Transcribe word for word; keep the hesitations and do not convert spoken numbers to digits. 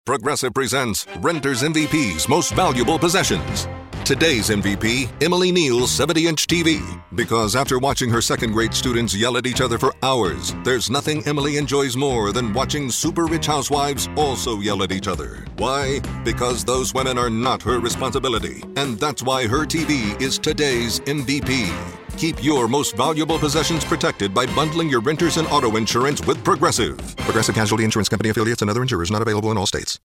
Progressive presents Renter's M V P's Most Valuable Possessions. Today's M V P, Emily Neal's seventy-inch T V. Because after watching her second-grade students yell at each other for hours, there's nothing Emily enjoys more than watching super-rich housewives also yell at each other. Why? Because those women are not her responsibility. And that's why her T V is today's M V P. Keep your most valuable possessions protected by bundling your renters and auto insurance with Progressive. Progressive Casualty Insurance Company affiliates and other insurers not available in all states.